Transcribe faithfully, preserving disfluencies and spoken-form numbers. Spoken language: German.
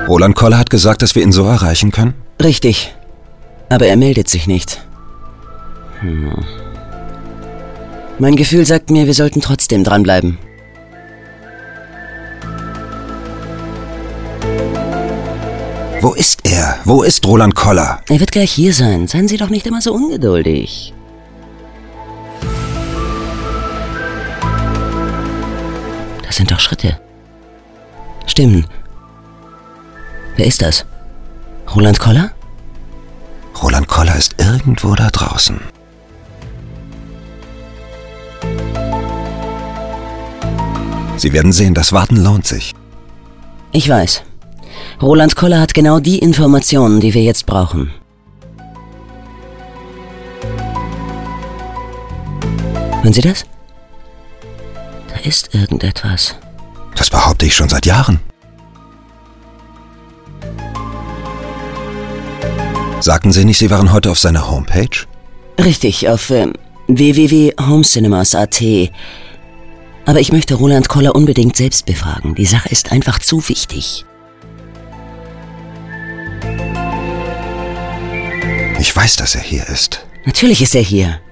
Roland Koller hat gesagt, dass wir ihn so erreichen können? Richtig. Aber er meldet sich nicht. Hm. Mein Gefühl sagt mir, wir sollten trotzdem dranbleiben. Wo ist er? Wo ist Roland Koller? Er wird gleich hier sein. Seien Sie doch nicht immer so ungeduldig. Das sind doch Schritte. Stimmen. Wer ist das? Roland Koller? Roland Koller ist irgendwo da draußen. Sie werden sehen, das Warten lohnt sich. Ich weiß. Roland Koller hat genau die Informationen, die wir jetzt brauchen. Hören Sie das? Da ist irgendetwas. Das behaupte ich schon seit Jahren. Sagten Sie nicht, Sie waren heute auf seiner Homepage? Richtig, auf äh, w w w punkt homecinemas punkt a t. Aber ich möchte Roland Koller unbedingt selbst befragen. Die Sache ist einfach zu wichtig. Ich weiß, dass er hier ist. Natürlich ist er hier.